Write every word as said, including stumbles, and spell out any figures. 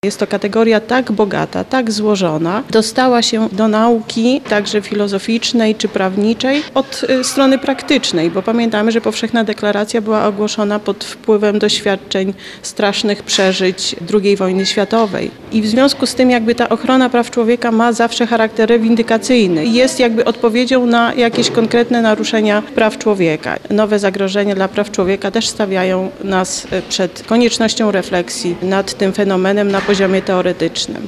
Jest to kategoria tak bogata, tak złożona, dostała się do nauki także filozoficznej czy prawniczej od y, strony praktycznej, bo pamiętamy, że Powszechna Deklaracja była ogłoszona pod wpływem doświadczeń strasznych przeżyć drugiej wojny światowej. I w związku z tym jakby ta ochrona praw człowieka ma zawsze charakter rewindykacyjny. Jest jakby odpowiedzią na jakieś konkretne naruszenia praw człowieka. Nowe zagrożenia dla praw człowieka też stawiają nas przed koniecznością refleksji nad tym fenomenem na poziomie teoretycznym.